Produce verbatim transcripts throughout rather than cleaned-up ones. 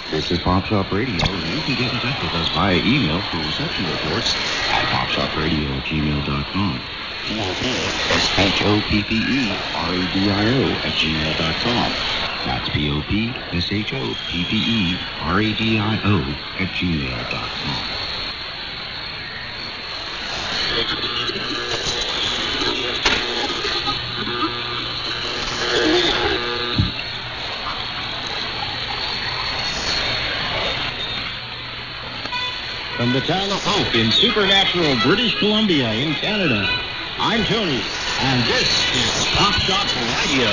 This is Pop Shop Radio. You can get in touch with us via email through reception reports at popshopradio at gmail dot com. S H O P P E R A D I O at gmail dot com. That's P O P S H O P P E R A D I O at gmail dot com. From the town of Hope in supernatural British Columbia in Canada, I'm Tony, and this is Pop Shop Radio.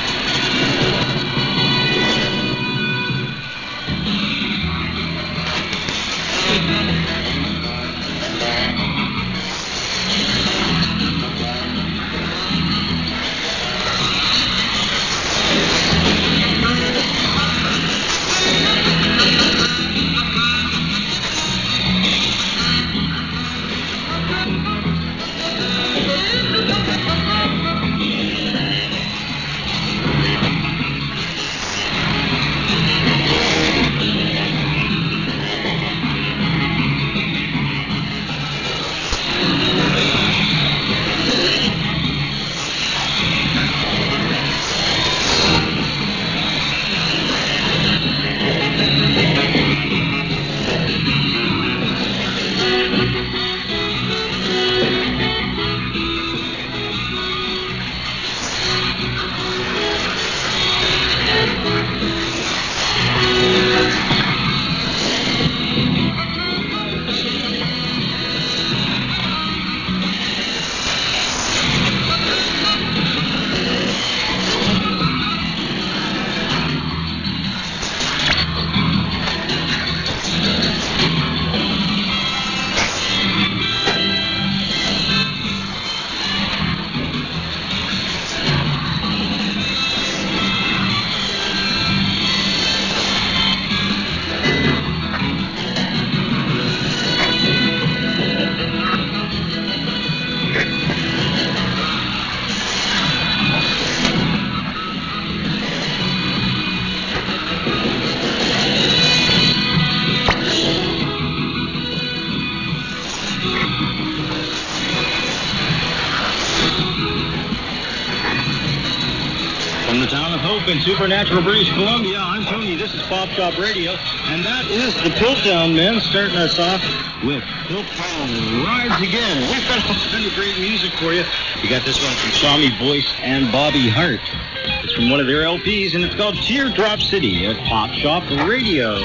In supernatural British Columbia, I'm Tony. This is Pop Shop Radio, and that is the Piltdown Men starting us off with Piltdown Rides Again. We've got all kinds of great music for you. We got this one from Swami Voice and Bobby Hart. It's from one of their L Ps, and it's called Teardrop City at Pop Shop Radio.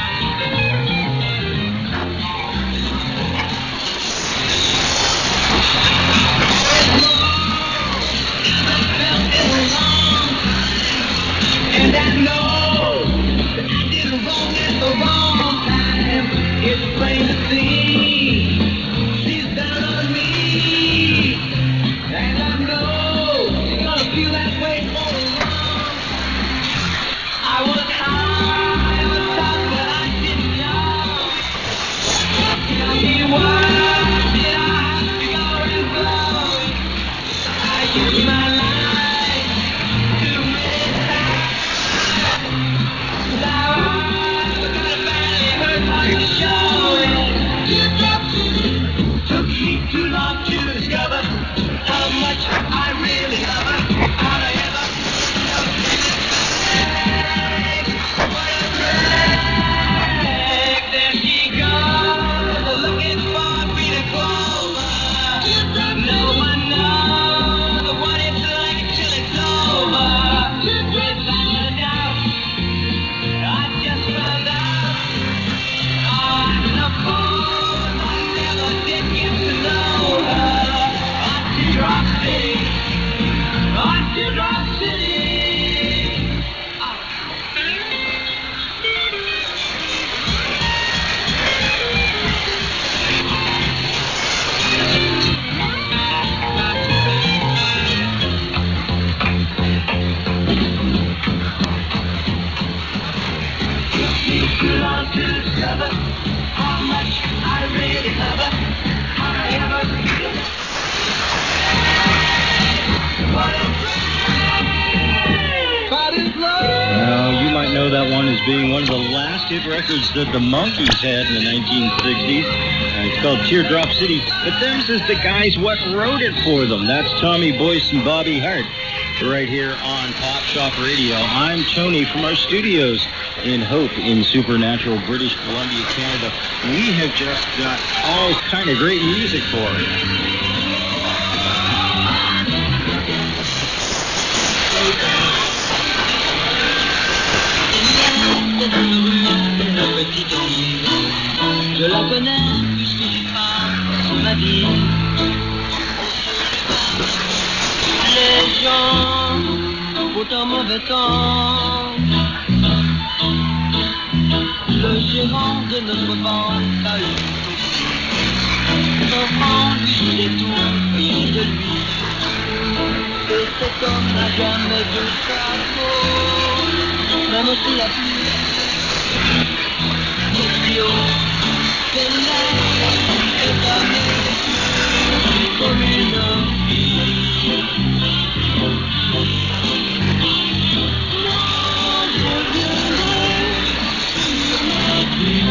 And I know that I did wrong at the wrong time. It's plain to see she's down on me. And I know she's gonna feel that way for a long time. I was high on top, but I didn't know. Tell me why did I have to go and blow? I used my life too many times. Now I've got a badly hurt heart to show it. Teardrop City. Took me too long to discover how much I really love her. How to ever know what a drag. There she goes, looking for green clover. No one knows what it's like till it's over. Without a doubt. I just found out. I suppose I never did get to know her. On Teardrop City. On Teardrop City. Too long to discover how much I really love her. How I ever what a drag. Well, you might know that one as being one of the last hit records that the Monkees had in the nineteen sixties. Uh, it's called Teardrop City. But them is the guys what wrote it for them. That's Tommy Boyce and Bobby Hart right here on Pop Shop Radio. I'm Tony from our studios in Hope in Supernatural, British Columbia, Canada. We have just got all kind of great music for you. Une petite fille, je la connais puisque j'y passe ma vie. Les gens, beau temps, mauvais temps, le gérant de notre banque a eu son enfant, lui c'est tout, il de lui. Et cet homme n'a jamais de chapeau, même sous la pluie. Tokyo, Berlin, est à mes yeux comme une fille. Moi, je viendrai sur ma vie.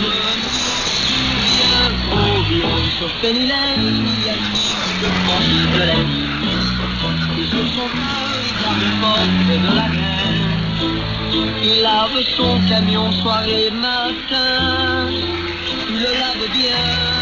Je me souviens au bureau sur Penny Lane, il y a une proche de la nuit. Et sur son cœur, il garde le portrait de la reine. Il lave son camion soir et matin, il le lave bien.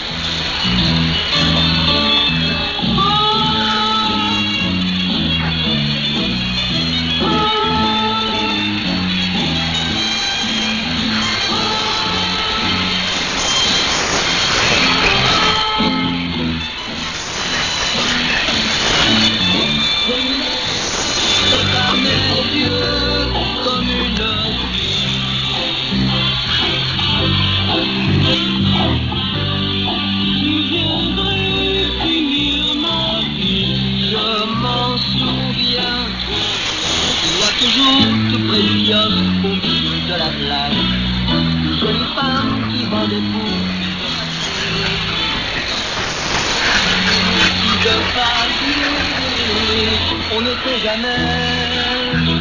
C'est à mes yeux comme une toujours tout près du kiosque au milieu de la place. Une jolie femme qui vend des poupées de papier. On ne sait jamais.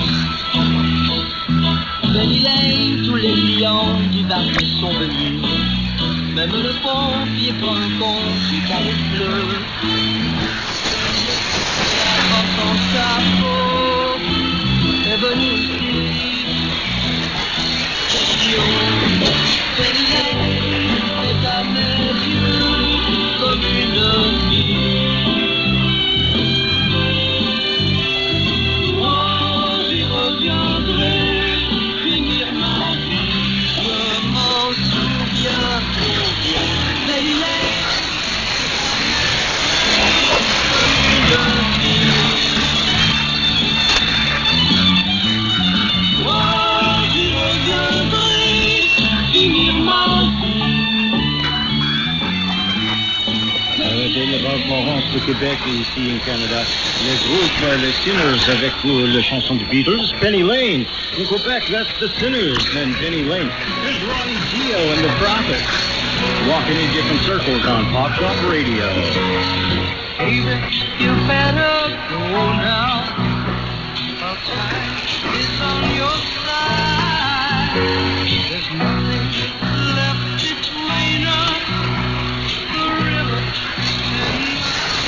Penny Lane, tous les clients du marché sont venus. Même le pompier prend un compte car il pleut. Avant son chapeau est venu ici. Question, Penny Lane est à mes yeux comme une fille. Oh, j'y reviendrai, finir ma vie. Je m'en souviens trop bien. Penny Lane comme une fille. Oh, j'y reviendrai, finir ma vie. Euh, de Bob Morance de Québec et ici en Canada. Le groupe euh, Les Sinners avec euh, la chanson de Beatles, Penny Lane. In Quebec, that's the Sinners and Penny Lane. There's Ronnie Dio and the Prophets walking in different circles on Pop Shop Radio. Baby, you better go now. Our time is on your side. There's nothing left between us. The river and the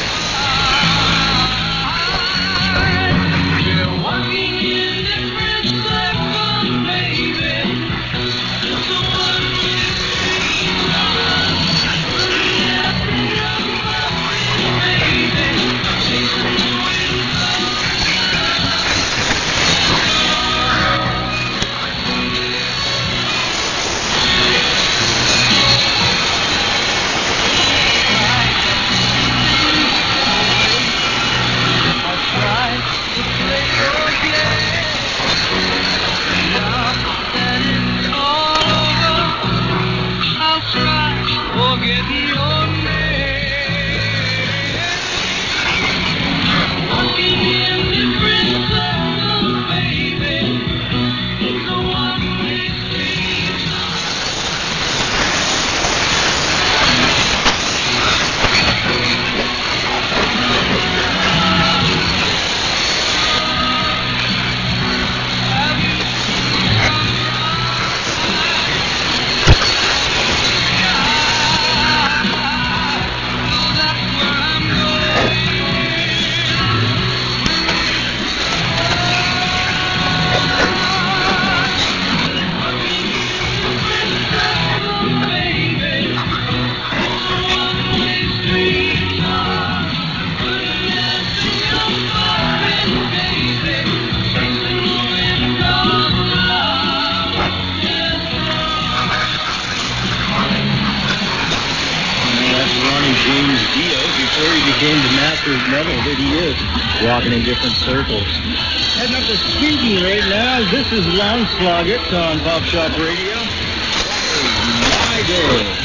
sky. We're walking in different circles, baby. It's a one-way street. We're in a baby. Chasing the wind. master of metal that he is, walking in different circles. Heading up to Sweden right now. This is Landslaget on Pop Shop Radio. My day.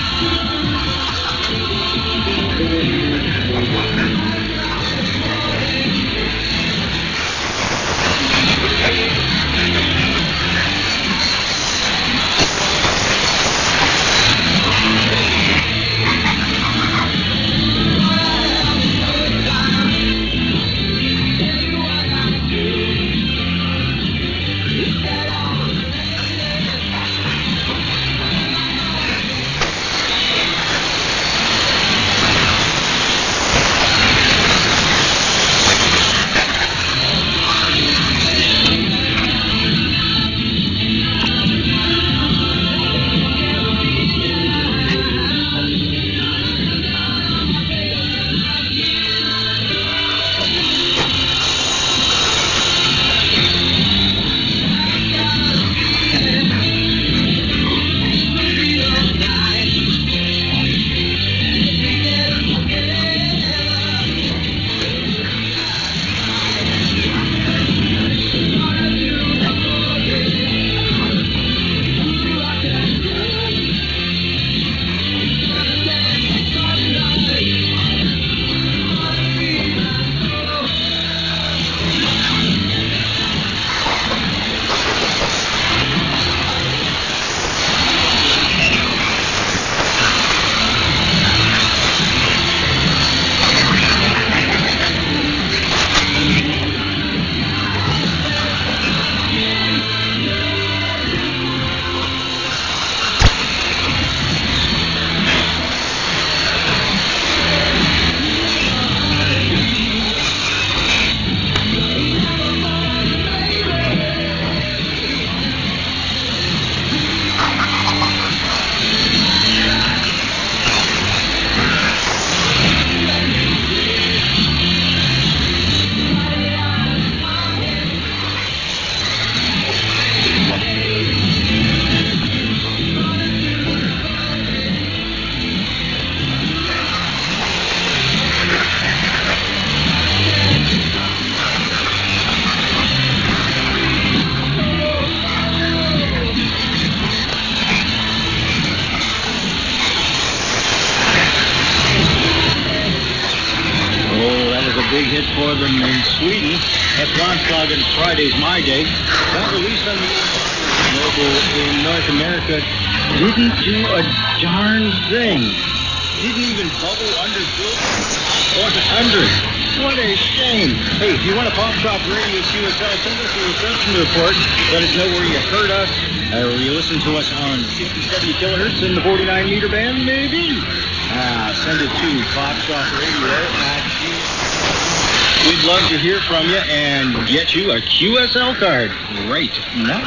For them in Sweden. That's Landslaget Friday's My Day. Got released on the label in North America. Didn't do a darn thing. Didn't even bubble under filter or under. What a shame. Hey, if you want a Pop Shop Radio Q S L, send us a reception report. Let us know where you heard us, or you listen to us on sixty, seventy kilohertz in the forty-nine meter band, maybe. Ah, send it to Pop Shop Radio at Gmail. We'd love to hear from you and get you a Q S L card right now.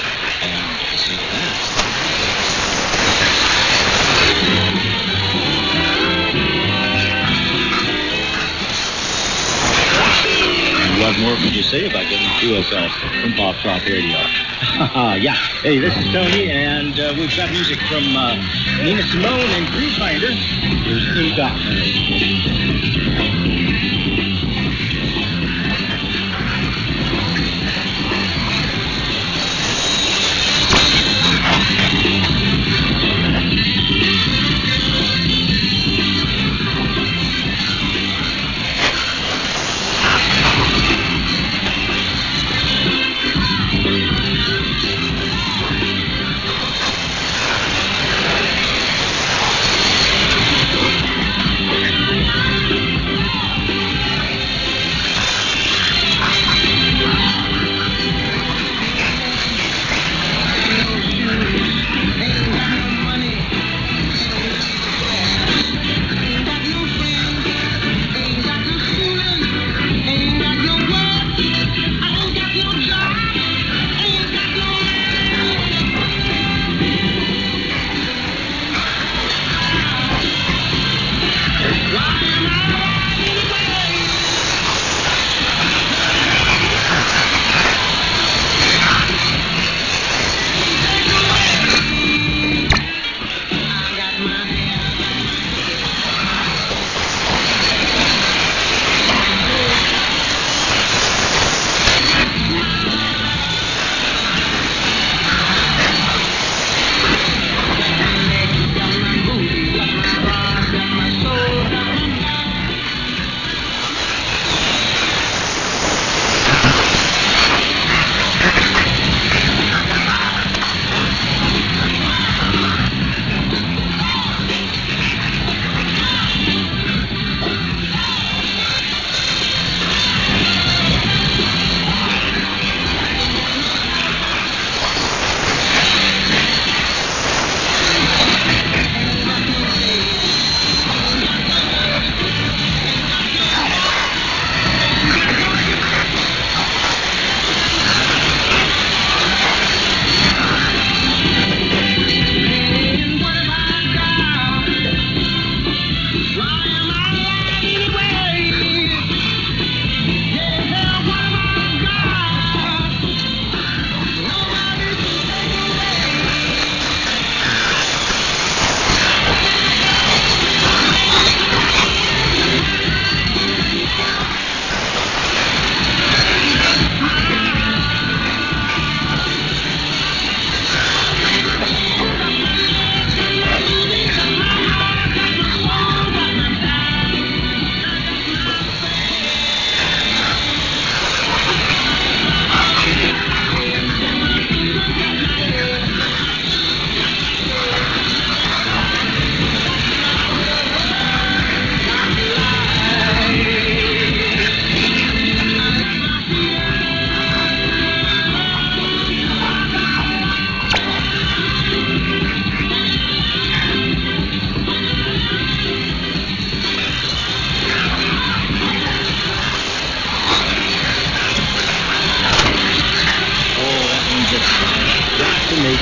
And this is that. What more could you say about getting Q S L from Pop Shop Radio? Yeah. Hey, this is Tony, and uh, we've got music from uh, Nina Simone and Grooveminder. Here's Ain't Got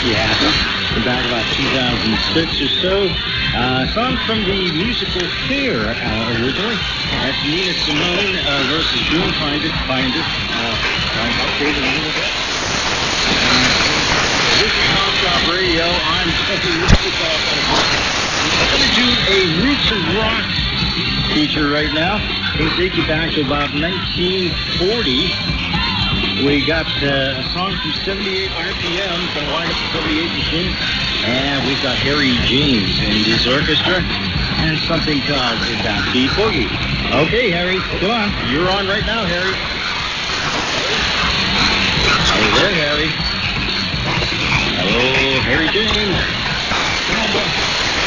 Yeah, back about two thousand six or so. Uh, song from the musical Hair uh, originally. That's Nina Simone uh, versus June Finder. Finder. Uh, I've updated a little bit. Uh, this is Pop Shop Radio. I'm Tony. We're going to do a Roots of Rock feature right now. We'll take you back to about nineteen forty. We got uh, a song from seventy-eight R P M, going to wind up the seventy-eight machine. And we've got Harry James and his orchestra and something called the Backbeat Boogie. Okay, Harry, come on. You're on right now, Harry. Hey there, Harry. Hello, Harry James. Come on, boy.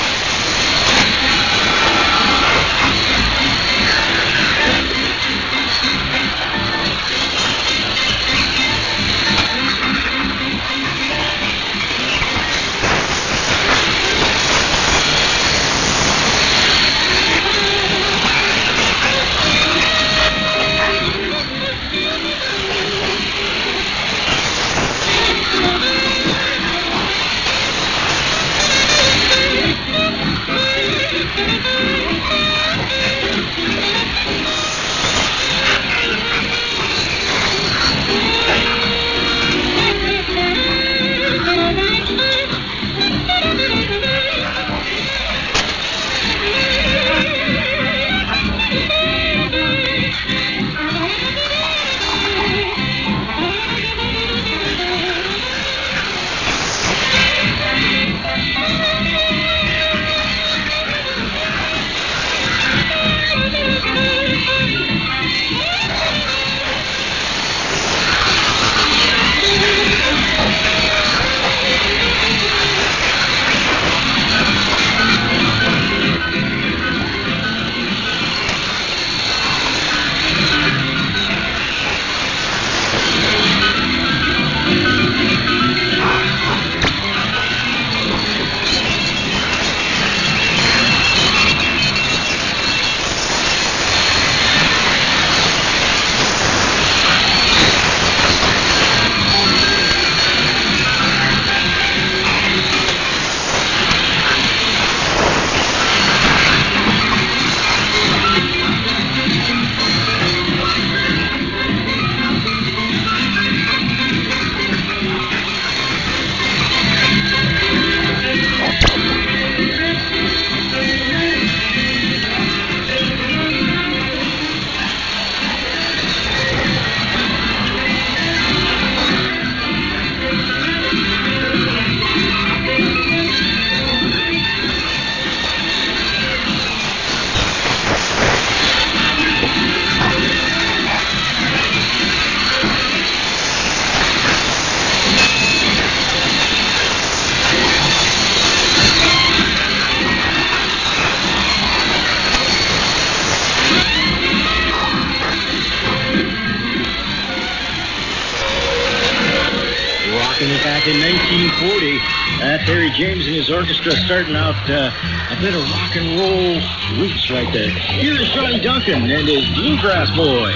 In nineteen forty, that's Harry James and his orchestra starting out uh, a bit of rock and roll roots right there. Here is Johnny Duncan and his Bluegrass Boys.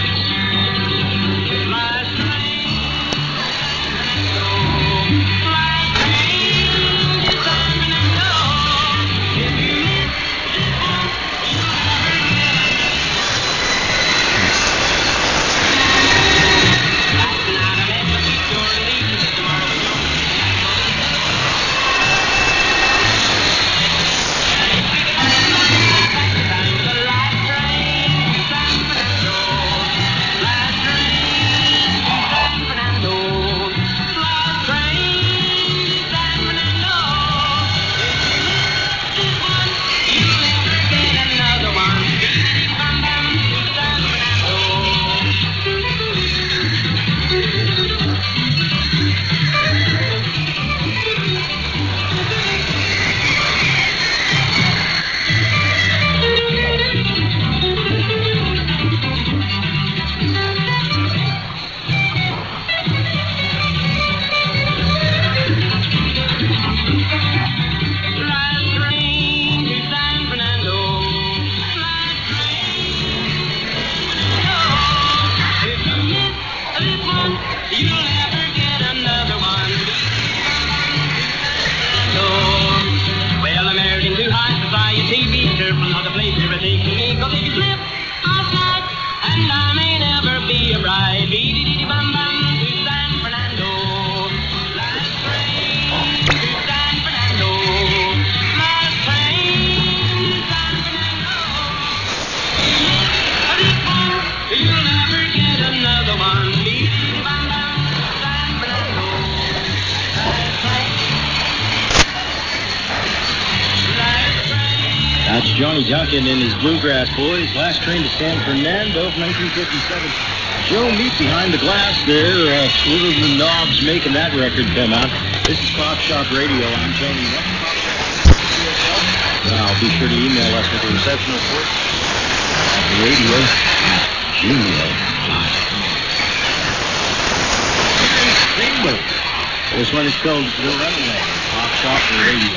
Johnny Duncan and his Bluegrass Boys. Last train to San Fernando of nineteen fifty-seven. Joe Meek behind the glass there. Uh, little the knobs making that record come out. This is Pop Shop Radio. I'm Tony. Now, be sure to email us with the reception report. Radio at gmail dot com. This one is called The Runaway. Pop Shop Radio.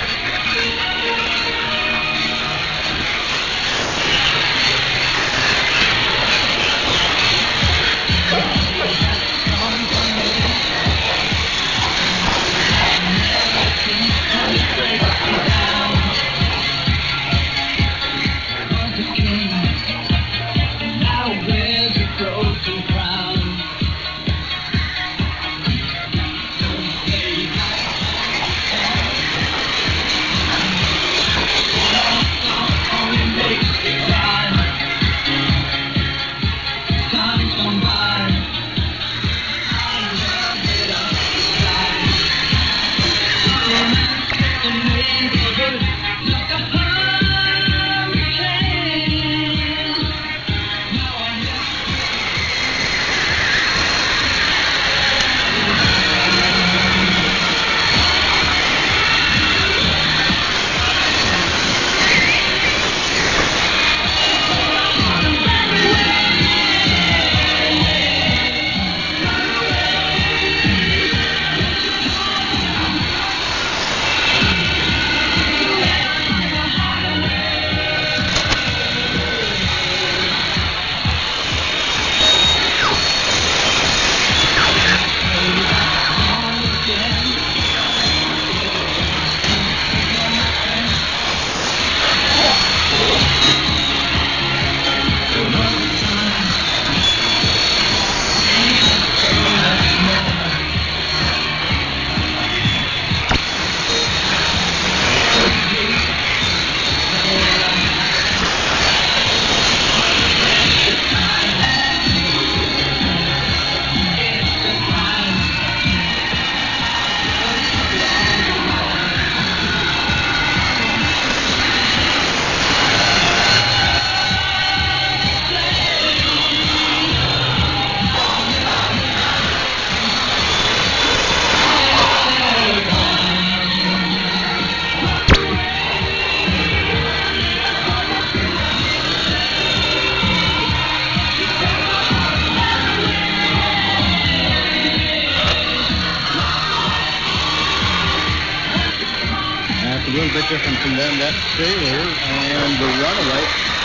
Different from them, that's Sailor and The Runaway.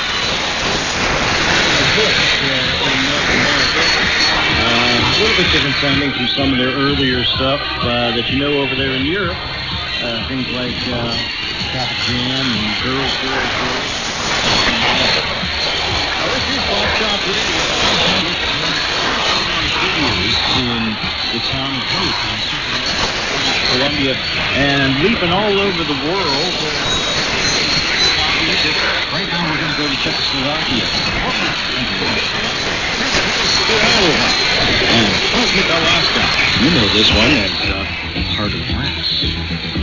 Uh, a little bit different sounding from some of their earlier stuff uh, that you know over there in Europe. Uh, things like uh, Traffic Jam and Girls, Girls, Girls. Uh, this is Pop Shop Radio. Studios in the town of Hope in Columbia, and leaping all over the world. Right now we're going to go to Czechoslovakia. And Cosmic Alaska. You know this one as uh, Heart of Glass.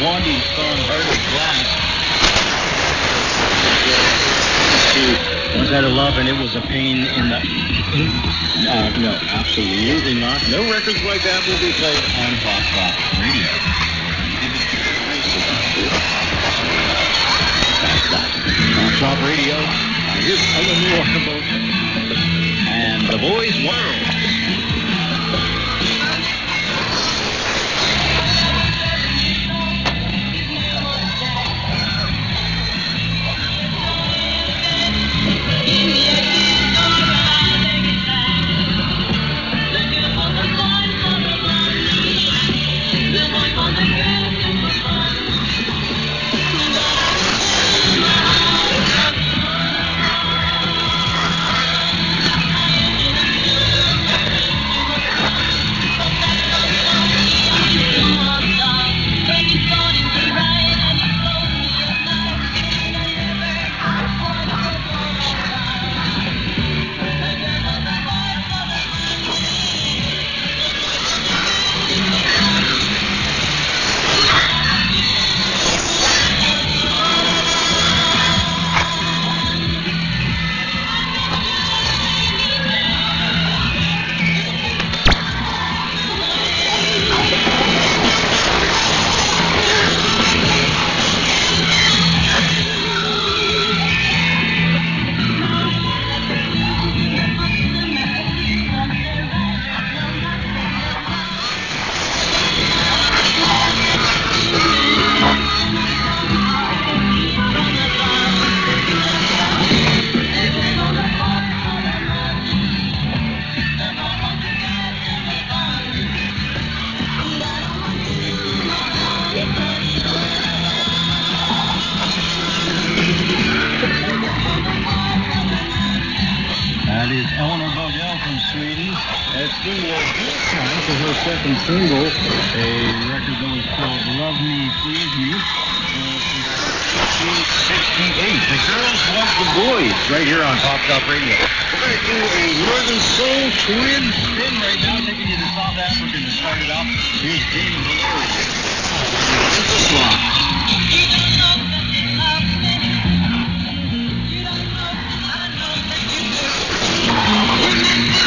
Blondie's song Heart of Glass. Once had a love and it was a pain in the... Uh, no, absolutely not. No records like that will be played on Pop Shop Radio. That's that. Pop Shop Radio. Uh, here's Eleanor Harbour and The Boys World. Second single, a record that was called Love Me, Please Me. nineteen sixty-eight. The Girls Love the Boys, right here on Pop Shop Radio. We're going to do a Northern Soul twin spin right now, taking you to South Africa to start it out. Here's Dave Valeri. It's a slot. You don't know that you love me. You don't know, I know that you do. You make me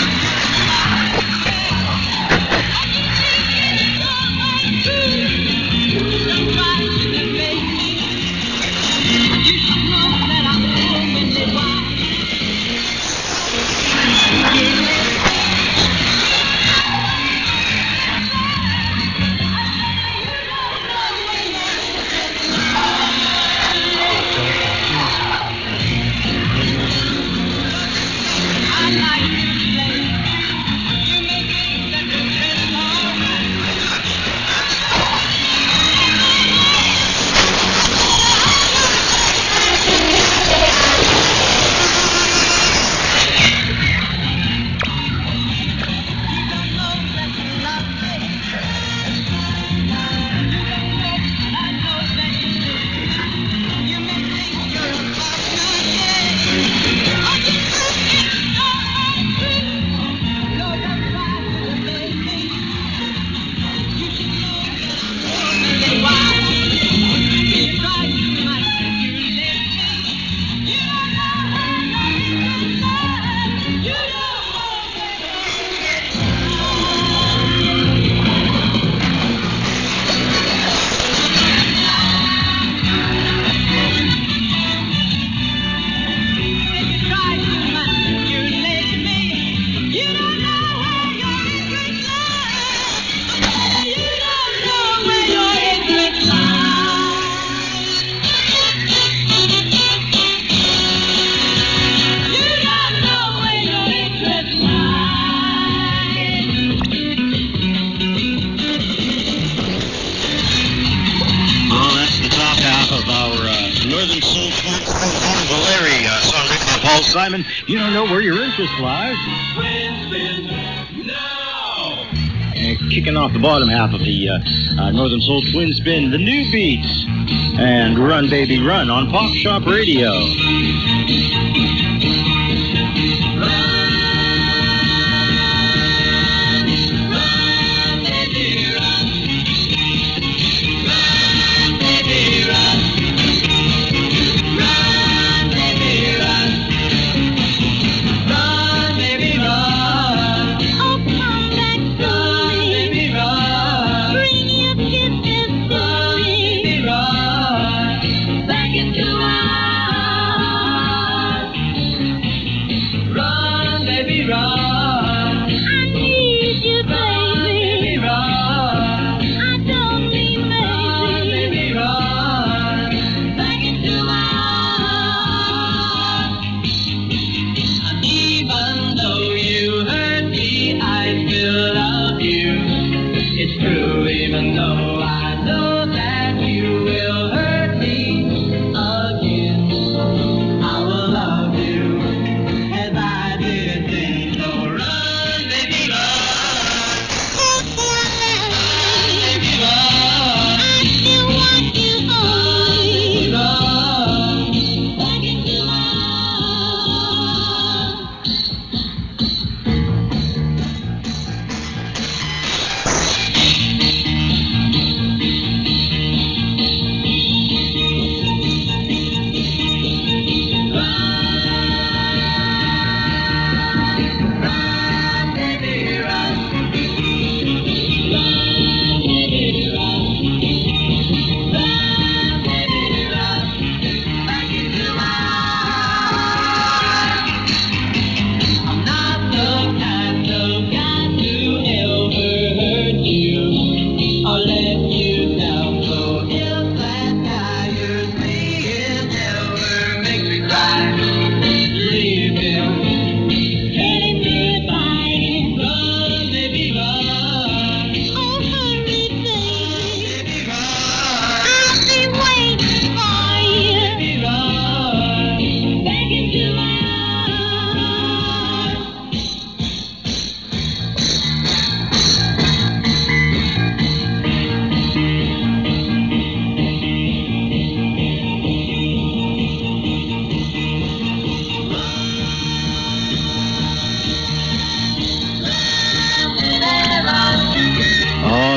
Simon, you don't know where your interest lies. And kicking off the bottom half of the uh, uh, Northern Soul Twin Spin, the New Beats, and Run Baby Run on Pop Shop Radio. Run, run, baby, run. Run,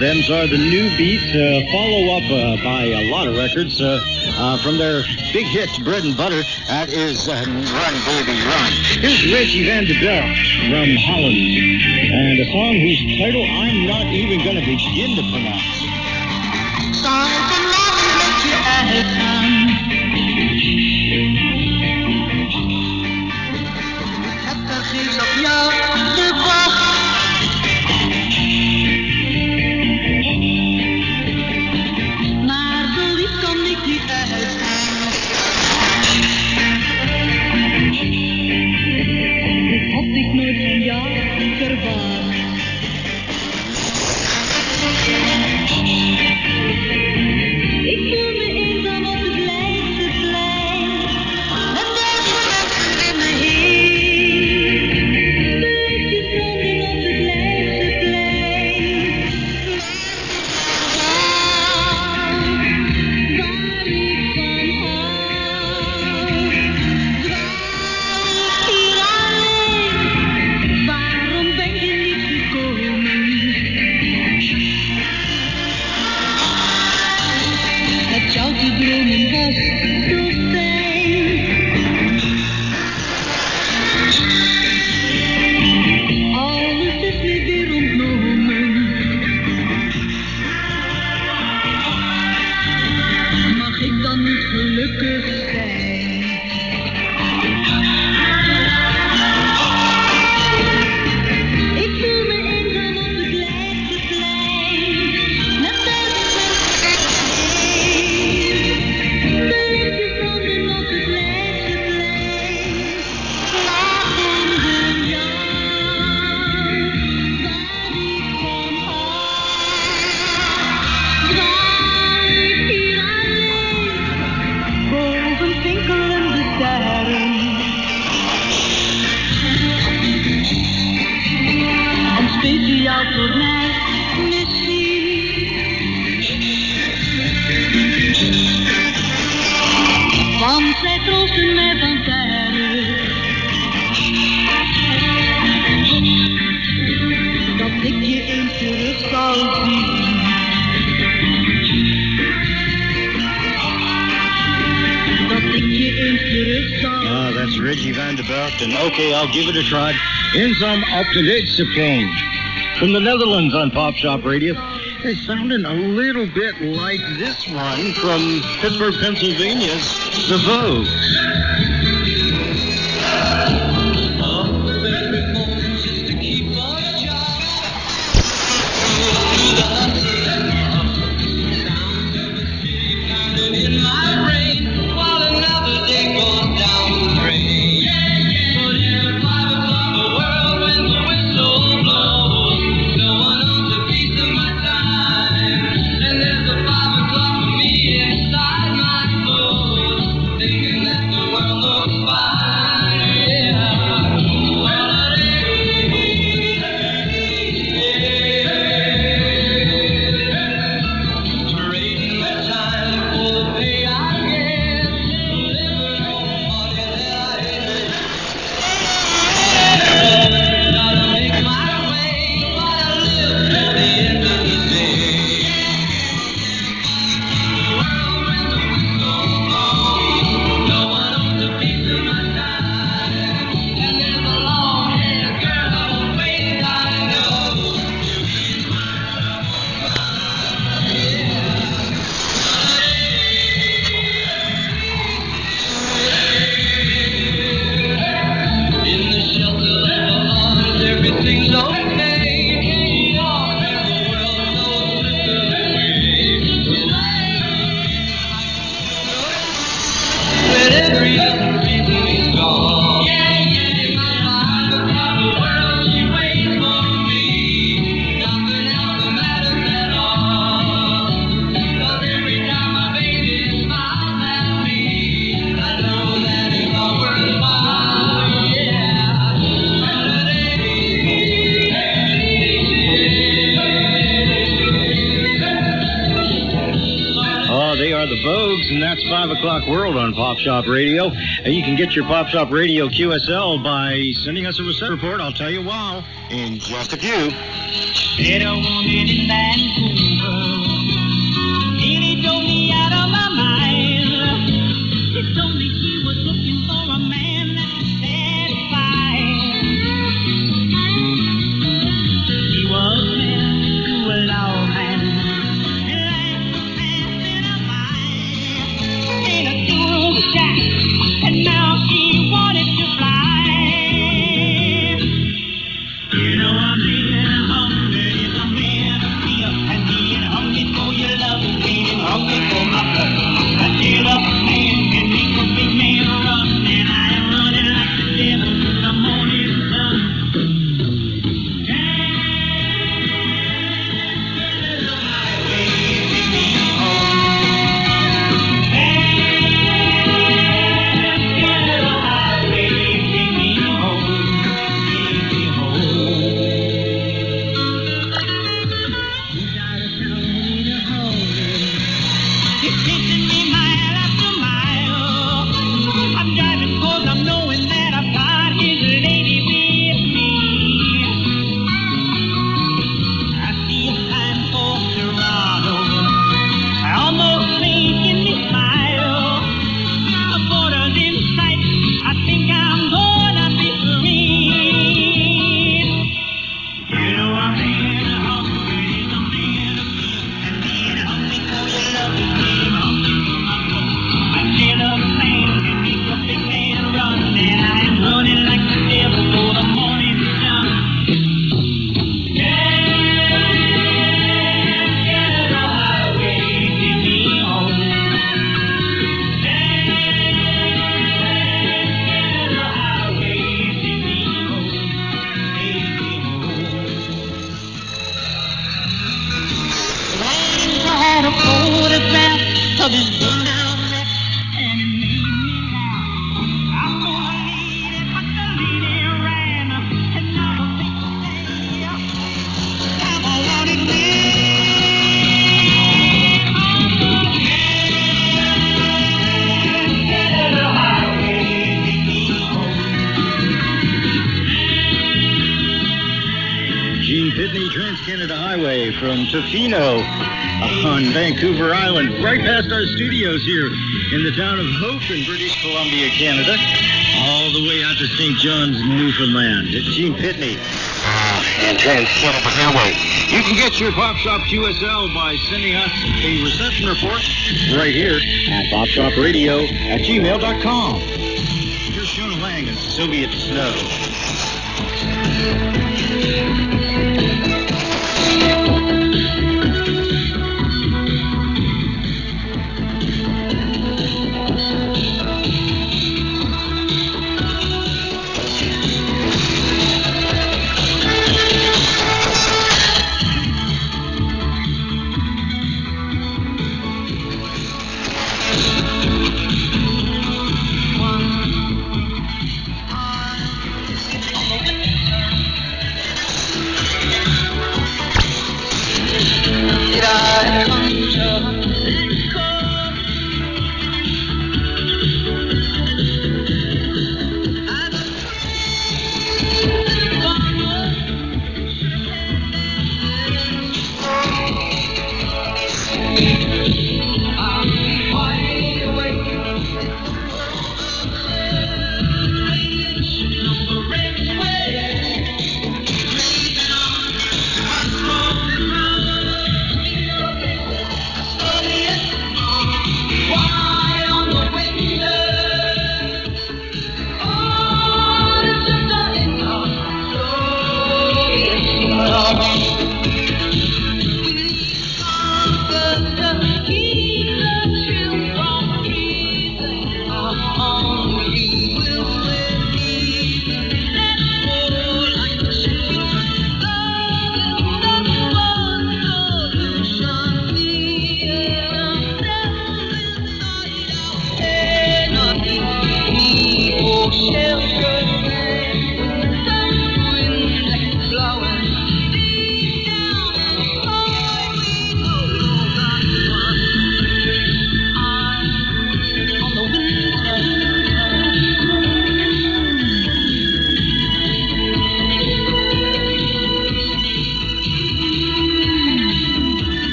Them's Are the New Beats, uh, follow up uh, by a lot of records uh, uh, from their big hits, Bread and Butter. That is uh, Run, Baby, Run. Here's Reggie Van de Belt from Holland, and a song whose title I'm not even going to begin to pronounce. Something loving makes you out. Het vergeet op jou de wacht. Maar zoiets kan ik niet uitstaan. Dit had ik nooit van jou verwacht. Ik voel me eenzaam op het Leidseplein. Met duizend mensen in me heen. De lichtjes branden op het Leidseplein. Waar ik van hou. Dwaal hier alleen. Waarom ben je niet gekomen? Met jou te dromen was zo fijn. Alles is me weer ontnomen. Mag ik dan niet gelukkig zijn? Ik voel me eenzaam op het Leidseplein. Met duizend mensen om me heen. De lichtjes branden op het Leidseplein. Waarom van jou, waar ik van hou. Dwaal ik hier alleen, boven twinkelende sterren. En speciaal voor mij misschien. Want zij troosten mij van verre. Dat ik je eens terug zal zien. Dat ik je eens terug zal Ah, that's Reggie Van de Belt, and okay, I'll give it a try. In some up-to-date Sapone from the Netherlands on Pop Shop Radio. They sounded a little bit like this one from Pittsburgh, Pennsylvania's The Vogues. every moment just to keep on a job. The hustle and the sounds of the city pounding in my brain while another day goes down the drain. But at five o'clock the world when the whistle blows, no one owns a piece of my time. And there's a five o'clock for me inside my clothes, thinking that the world looks fine. Yeah. Trading my time for the pay I get, living on the money that I hate. Gotta make my way while I live till the end of the day. World when the whistle blows, no one owns a piece of my time. And there's a long-haired girl waiting, I know. In the shelter of the Lord, everything's okay. Off in the world, no slippery way. When every other reason is gone, in my five o'clock the world she waits for me. Nothing else matters at all. 'Cause every time my baby smiles at me, I know that it's all worthwhile. Yeah. and that's five o'clock World on Pop Shop Radio. And you can get your Pop Shop Radio Q S L by sending us a reception report. I'll tell you why in just a few. Met a woman in Vancouver. Nearly drove me out of my mind. She told me she was looking for a man that could satisfy. He was married to a lawman. Life was passing her by. In a two-room shack, and now she wanted to fly. You know I'm being hungry, it's a man of fear, and being hungry for your love, being hungry for my blood. I tell a man can make a big man run, and I am running like the devil to the morning sun. Get the highway, take me home. Get the highway, take me home. Take me home. It's taking me mile after mile. I'm driving 'cause I'm knowing that I've got his lady with me. I see a sign for Toronto. I almost making me smile. The border's in sight. I think I'm gonna be free. You know I'm being hungry, it's a man of fear, and being hungry for your love is being hungry for my blood. I tell a man can make a big man run, and I am running like the devil for the morning sun. Yeah, get the highway, take me home. Yeah, get the highway, take me home. Take me home. I had a photograph of his burnout wreck, and it made me laugh. I saw a lady, but the lady ran, and now the people say, have I wanted me? Get the highway, take me home. Gene Pitney, Trans-Canada Highway from Tofino on Vancouver Island, right past our studios here in the town of Hope in British Columbia, Canada, all the way out to Saint John's, Newfoundland. It's Gene Pitney and Trans-Canada Highway. You can get your Pop Shop Q S L by sending us a reception report right here at pop shop radio at gmail dot com. Here's Shona Lang and Soviet Snow.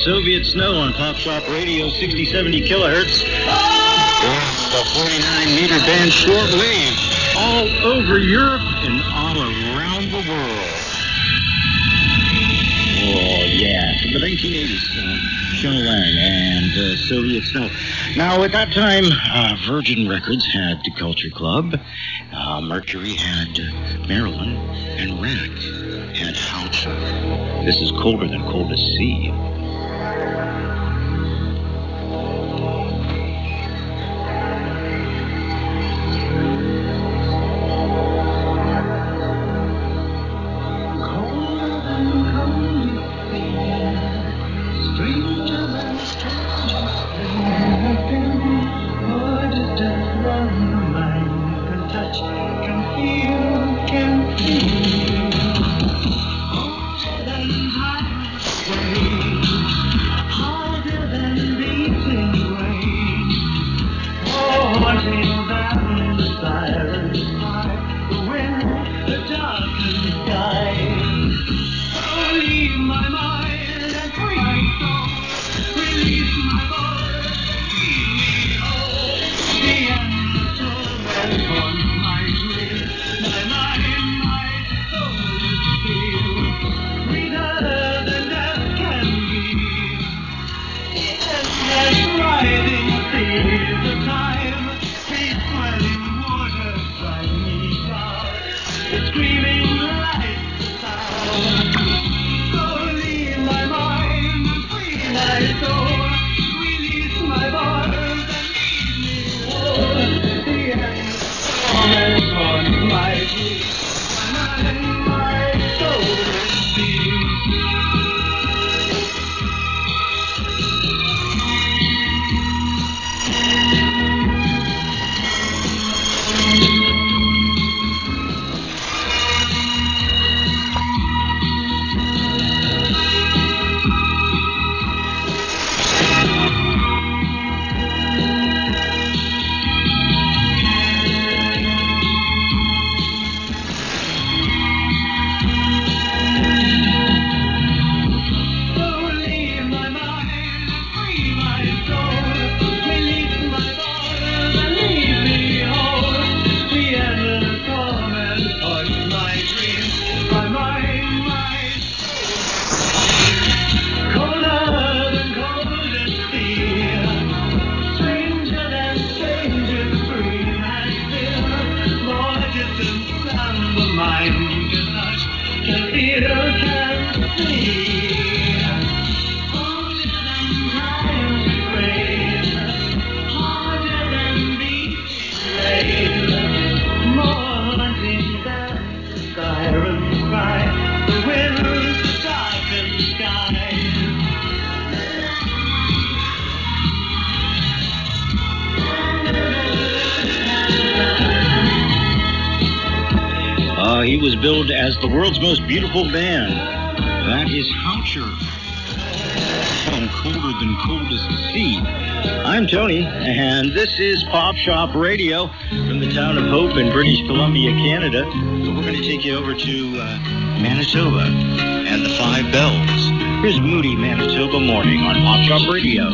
Soviet Snow on Pop Shop Radio, sixty seventy kilohertz. The forty-nine meter band shortwave all over Europe and all around the world. Oh, yeah. From the nineteen eighties, uh, Shona Lang and uh, Soviet Snow. Now, at that time, uh, Virgin Records had the Culture Club, uh, Mercury had uh, Marilyn, and Rat had Houcher. This is Colder Than Coldest Sea. Uh, he was billed as the world's most beautiful band. That is Houcher. And Colder Than Coldest Sea. I'm Tony, and this is Pop Shop Radio from the town of Hope in British Columbia, Canada. So we're going to take you over to uh, Manitoba and the Five Bells. Here's Moody Manitoba Morning on Pop Shop Radio.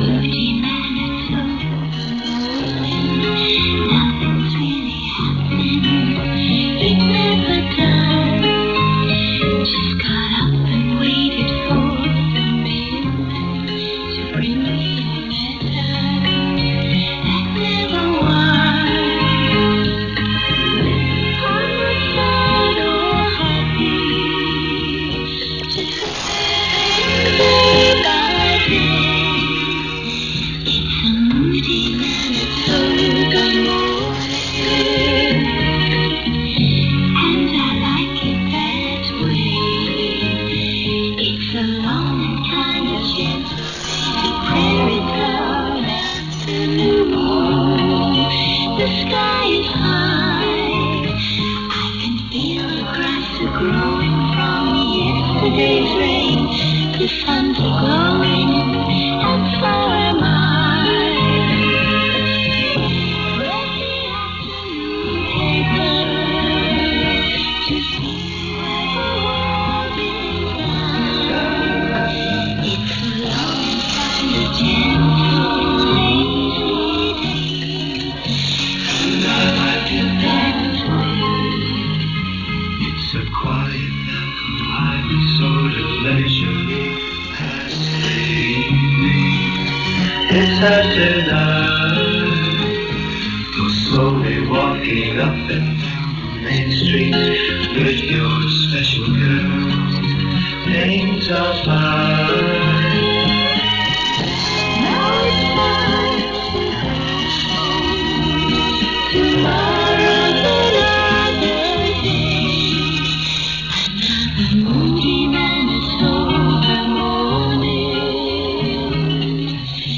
Saturday night. Go slowly walking up and down Main Street with your special girl named Alpine. Now it's mine. Tomorrow's another day. Another moody Manitoba morning.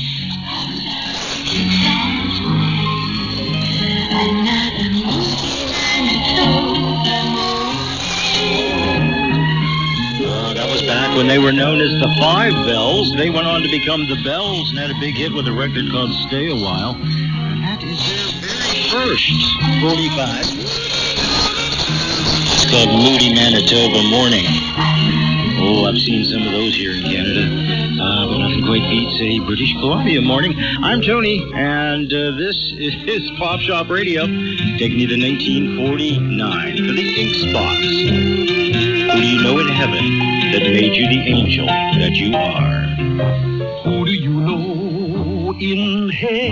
Another moody Manitoba morning. Uh, that was back when they were known as the Five Bells. They went on to become the Bells and had a big hit with a record called Stay a While. And that is their very first forty-five. It's called Moody Manitoba Morning. Oh, I've seen some of those here in Canada. Uh, but nothing quite beats a British Columbia morning. I'm Tony, and uh, this is Pop Shop Radio, taking you to nineteen forty-nine for the Ink Spots. Who do you know in heaven that made you the angel that you are? Who do you know in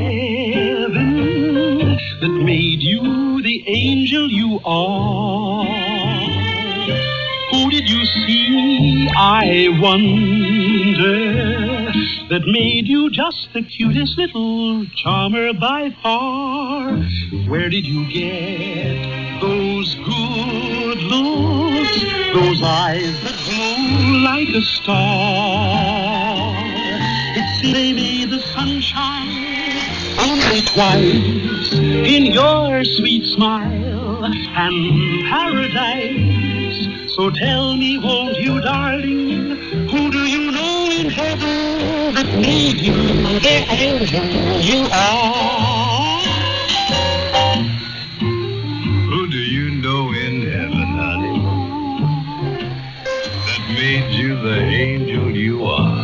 heaven that made you the angel you are? Who did you see, I wonder, that made you just the cutest little charmer by far? Where did you get those good looks, those eyes that glow like a star? It's maybe the sunshine only twice in your sweet smile and paradise. So tell me, won't you, darling, who do you know in heaven that made you the angel you are? Who do you know in heaven, honey, that made you the angel you are?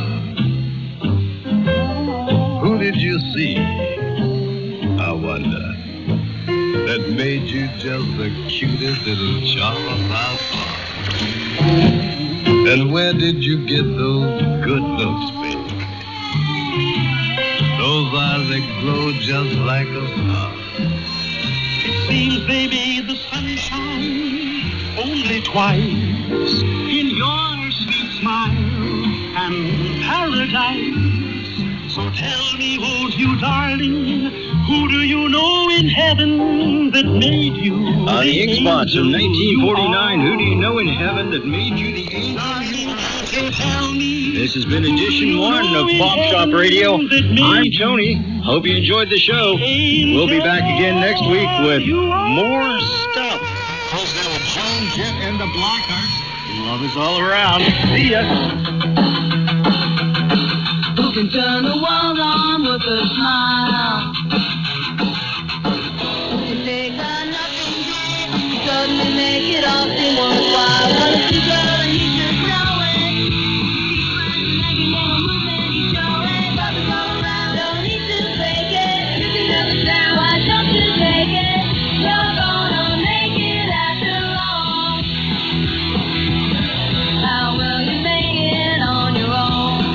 Who did you see, I wonder, that made you just the cutest little charmer by far? And where did you get those good looks, baby? Those eyes that glow just like a star. It seems, baby, the sunshine only twice in your sweet smile and paradise. So tell me, won't you, darling, who do you know in heaven that made you Uh, the Ink Spots of angel nineteen forty-nine. you Who do you are? know in heaven that made you the angel? Darling, won't you tell me? This has been edition one of Pop Shop Radio. I'm Tony. Hope you enjoyed the show. We'll be back again next week with more stuff. Close now with Joan Jett and the Blackhearts. Love is all around. See ya. Who can turn the world on with a smile? Who can take a nothing day and suddenly make it all seem worthwhile? Well, it's you, girl, and you should know it. Keep running like you never lose any show. Ain't bubbles all around, don't need to fake it. You can understand, why don't you take it? You're gonna make it after all. How will you make it on your own?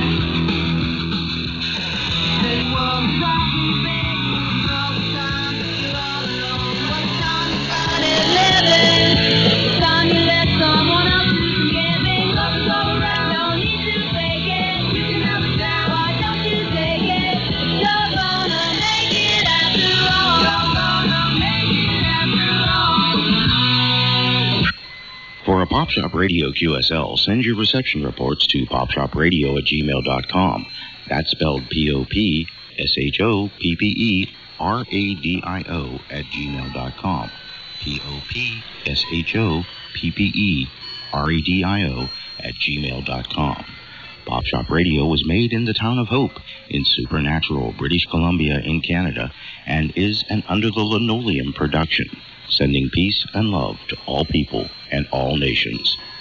For a Pop Shop Radio Q S L, send your reception reports to popshopradio at gmail dot com. That's spelled P O P S H O P P E R A D I O at gmail dot com. P O P S H O P P E R A D I O at gmail dot com. Pop Shop Radio was made in the town of Hope in Supernatural, British Columbia in Canada, and is an Under the Linoleum production, sending peace and love to all people and all nations.